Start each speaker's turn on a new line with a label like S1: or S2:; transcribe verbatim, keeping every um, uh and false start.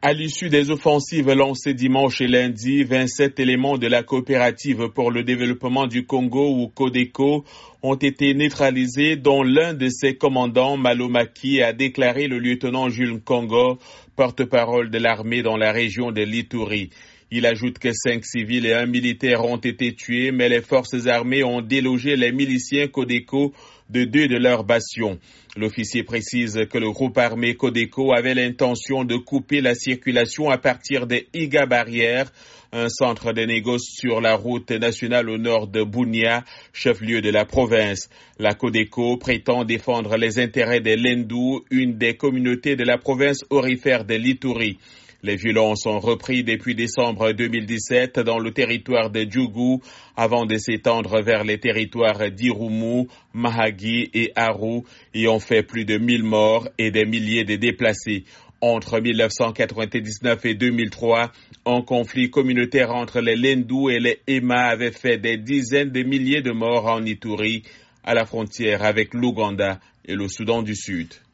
S1: À l'issue des offensives lancées dimanche et lundi, vingt-sept éléments de la coopérative pour le développement du Congo ou CODECO ont été neutralisés, dont l'un de ses commandants, Malomaki, a déclaré le lieutenant Jules Nkongo, porte-parole de l'armée dans la région de l'Ituri. Il ajoute que cinq civils et un militaire ont été tués, mais les forces armées ont délogé les miliciens CODECO de deux de leurs bastions. L'officier précise que le groupe armé CODECO avait l'intention de couper la circulation à partir des Iga Barrières, un centre de négoce sur la route nationale au nord de Bunia, chef-lieu de la province. La CODECO prétend défendre les intérêts des Lendu, une des communautés de la province aurifère de l'Ituri. Les violences ont repris depuis décembre deux mille dix-sept dans le territoire de Djougou avant de s'étendre vers les territoires d'Irumu, Mahagi et Aru et ont fait plus de mille morts et des milliers de déplacés. Entre mille neuf cent quatre-vingt-dix-neuf et deux mille trois, un conflit communautaire entre les Lendu et les Ema avait fait des dizaines de milliers de morts en Ituri, à la frontière avec l'Ouganda et le Soudan du Sud.